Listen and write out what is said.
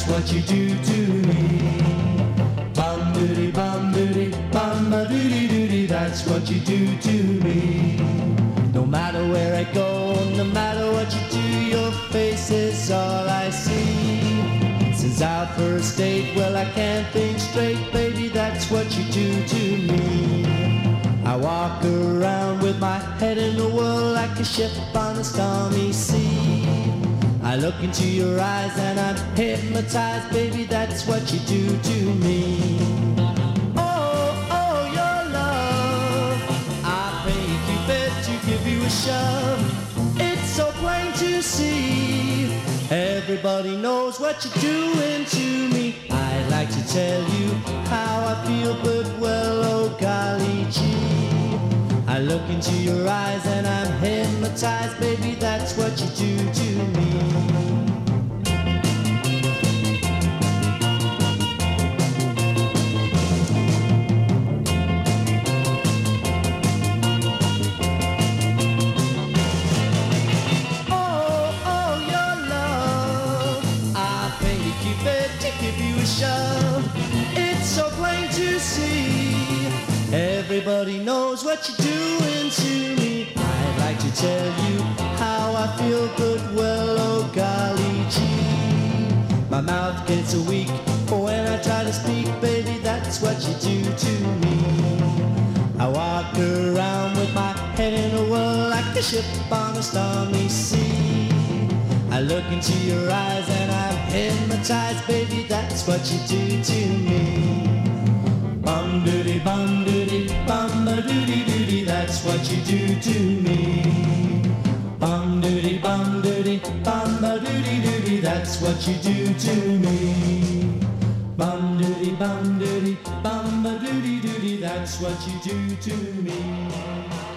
that's what you do to me. Bum doody bum doody bum ba doody doody, that's what you do to me. No matter where I go, no matter what you do, your face is all I see. Since our first date, well, I can't think straight, baby, that's what you do to me. I walk around with my head in the world like a ship on a stormy sea. I look into your eyes and I'm hypnotized, baby, that's what you do to me. Oh, oh, your love, I pay Cupid to give you a shove. It's so plain to see, everybody knows what you're doing to me. I'd like to tell you how I feel, but well, oh golly gee. I look into your eyes and I'm hypnotized, baby, that's what you do to me. It's so plain to see, everybody knows what you're doing to me. I'd like to tell you how I feel, but well, oh golly gee. My mouth gets weak when I try to speak, baby, that's what you do to me. I walk around with my head in a whirl like a ship on a stormy sea. I look into your eyes and I'm hypnotized, baby, that's what you do to me. Bum doody bum doody bum ba doody doody, that's what you do to me. Bum doody bum doody bum ba doody doody, that's what you do to me. Bum doody bum doody bum ba doody doody, that's what you do to me.